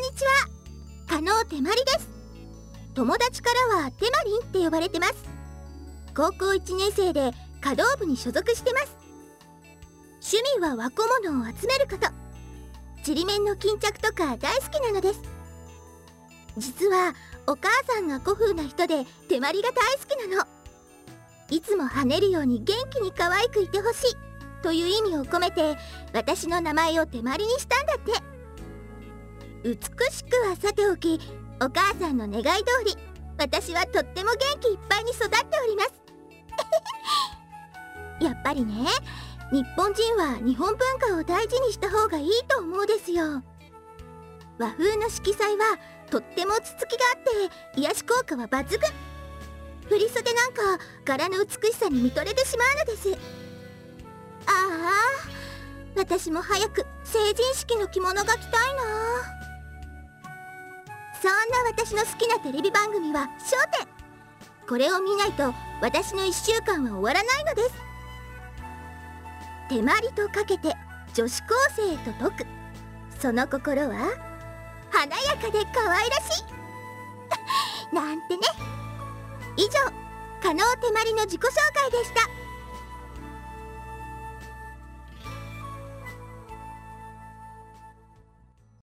んにちは。加納てまりです。友達からはてまりんって呼ばれてます。高校1年生で華道部に所属してます。趣味は和小物を集めること。ちりめんの巾着とか大好きなのです。実はお母さんが古風な人でてまりが大好きなの。いつも跳ねるように元気に可愛くいてほしいという意味を込めて私の名前をてまりにしたんだって。美しくはさておき、お母さんの願い通り私はとっても元気いっぱいに育っておりますやっぱりね、日本人は日本文化を大事にした方がいいと思うですよ。和風の色彩はとっても落ち着きがあって癒し効果は抜群。振り袖なんか柄の美しさに見とれてしまうのです。ああ、私も早く成人式の着物が着たいな。そんな私の好きなテレビ番組は『笑点』。これを見ないと私の1週間は終わらないのです。てまりとかけて女子高生へと説く、その心は華やかで可愛らしいなんてね。以上、加納てまりの自己紹介でした。